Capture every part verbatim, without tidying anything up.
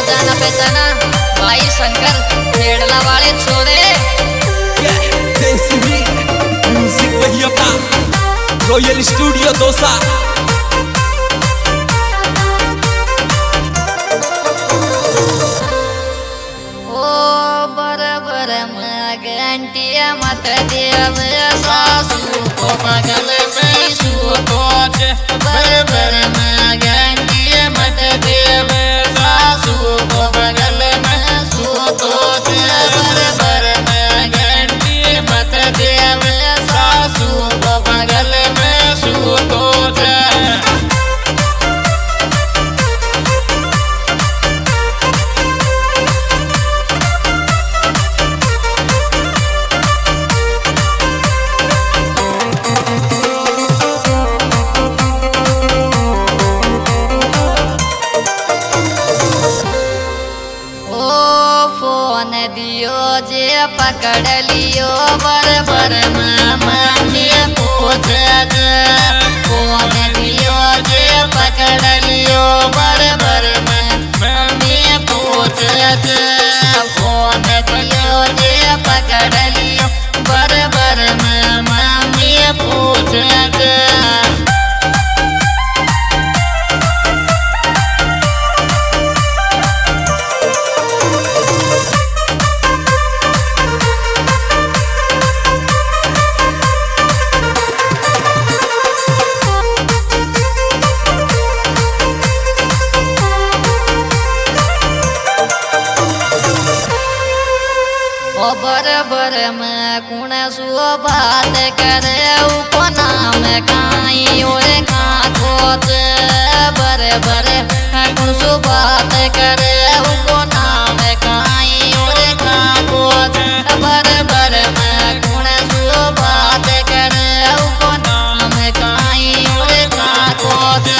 जाना पहचाना भाई शंकर खेड़ला वाले छोरे म्यूजिक भैया का रॉयल स्टूडियो दोसा। ओ बरबर घंटिया मत देव सासू को बगल में सूतोच बरबर घंटिया मत देव सासू को बगल में सूतोच बरबर घंटिया मत देव सासू को बगल में सूतोच। दियो जे पकड़ लियो बरबर मम्मी पूछ फोन दियो जे पकड़ लियो बरबर मम्मी पूछ फोन दियो जे पकड़ लियो बरबर मम्मी पूछ। बरबर में कुण सु बात करे उपनाम काई और खाकोत बरबर कुण सु बात करे उपनाम काई और खाकोत बरबर में कुण सु बात करे उपनाम काई और खाकोत।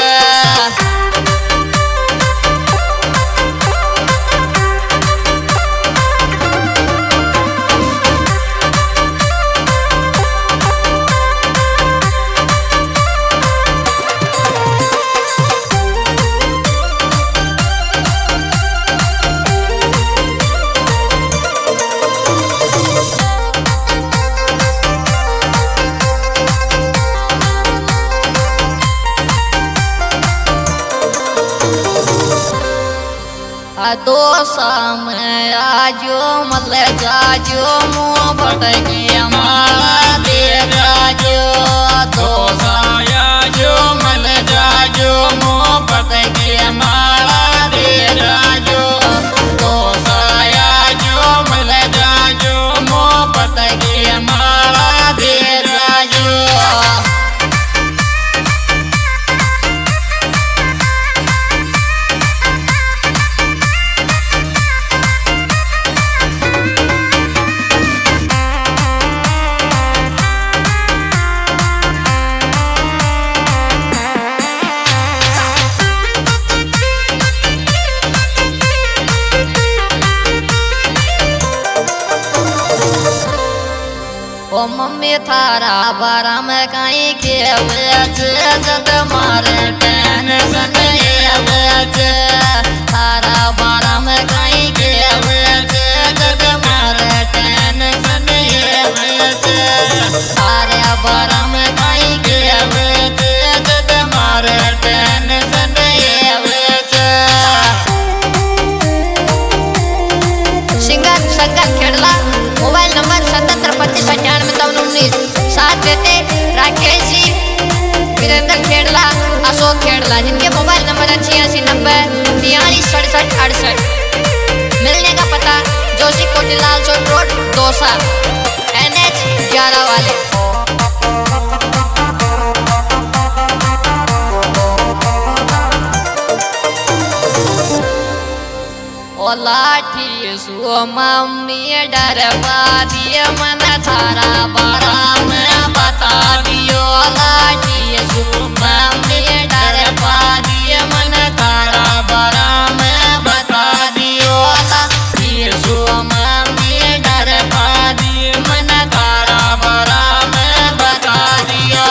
तो शाम आजो मल जाजो मुँह भटके माला दे जाजो तो सायाजो मल जाजो मुँह भटके माला दे जाजो तो सायाजो मल जाजो मुँह भटके माला दे जाजो। ओ मम्मी थारा बारा में कहीं के जद मारे टेंशन थारा बारा में कहीं के जद मारे टेंशन थारा बारा में कहीं के जद मारे tension. Singer Shankar Khedla mobile number सतहत्तर पच्चीस अठानवे चौवन उन्नीस साथ देते राकेश जी वीरेंद्र खेड़ला अशोक खेड़ला जिनके मोबाइल नंबर है छियासी नब्बे तियालीस सड़सठ अड़सठ। मिलने का पता जोशी कोटीलाल चौक रोड दोसा एन एच ग्यारह वाले। ओ लाठी सु मम्मी डरवा दिए मन थारा बारा में बता दियो लाठी सु मम्मी डरवा दिए मन थारा बारा में बता दियो लाठी सु मम्मी डरवा दिए मन थारा बारा में बता दियो।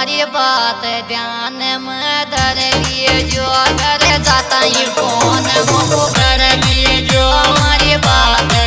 हमारी बात ध्यान में धर लिए जो घर जाता ही फोन मुझको कर लिए जो हमारी बात